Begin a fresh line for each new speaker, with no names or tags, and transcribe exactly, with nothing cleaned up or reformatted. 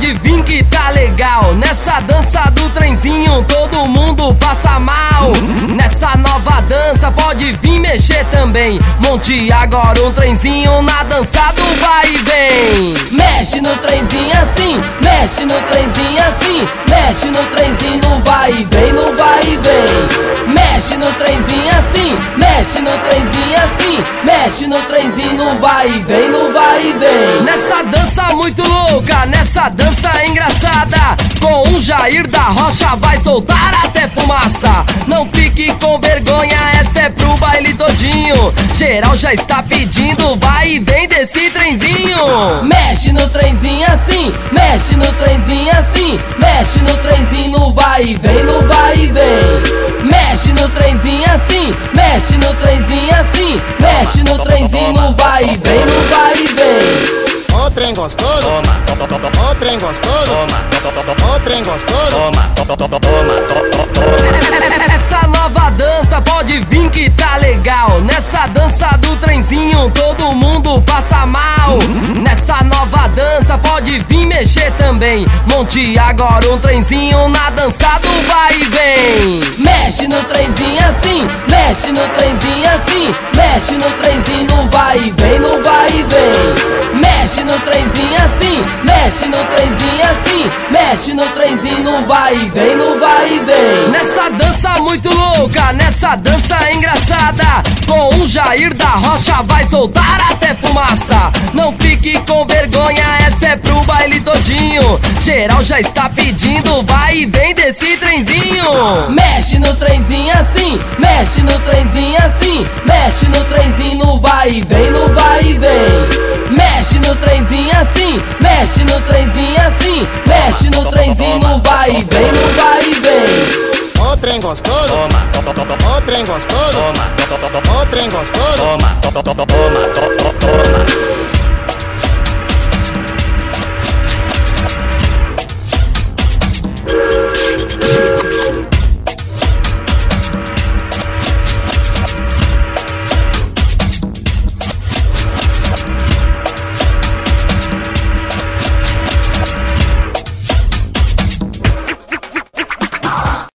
pode vir que tá legal. Nessa dança do trenzinho todo mundo passa mal. Nessa nova dança pode vir mexer também. Monte agora um trenzinho na dança do vai e vem. Mexe no trenzinho assim, mexe no trenzinho assim, mexe no trenzinho no vai e vem, no vai e vem. Mexe no trenzinho assim, mexe no trenzinho assim, mexe no trenzinho no vai e vem, no vai e vem. Nessa dança muito louca, nessa dança engraçada, com um Jair da Rocha vai soltar até fumaça. Não fique com vergonha, essa é pro baile todinho. Geral já está pedindo, vai e vem desse trenzinho. Mexe no trenzinho assim, mexe no trenzinho assim, mexe no trenzinho no vai e vem, no vai e vem. Mexe no trenzinho assim, mexe no trenzinho assim, mexe no trenzinho no vai e vem, no vai e vem.
Ô trem gostoso, toma. Ô trem gostoso, toma. Ô trem gostoso, toma.
Essa nova dança pode vir que tá legal. Nessa dança do trenzinho todo mundo passa mal. Nessa nova dança pode vir mexer também. Monte agora um trenzinho na dança do vai e vem. Mexe no trenzinho assim, mexe no trenzinho assim, mexe no trenzinho no vai e vem, no vai e vem. Mexe no trenzinho assim, mexe no trenzinho assim, mexe no trenzinho no vai e vem, no vai e vem. Nessa dança muito louca, nessa dança engraçada, com um Jair da Rocha vai soltar até fumaça. Não fique com vergonha, essa é pro baile todinho. Geral já está pedindo, vai e vem desse trenzinho. Mexe no trenzinho assim, mexe no trenzinho assim, mexe no trenzinho no vai e vem, no vai e vem. Mexe no trenzinho assim, mexe no trenzinho assim, mexe no trenzinho no vai e vem, no vai e vem.
Ô trem gostoso, toma. Ô trem gostoso, toma. Ô trem gostoso, toma.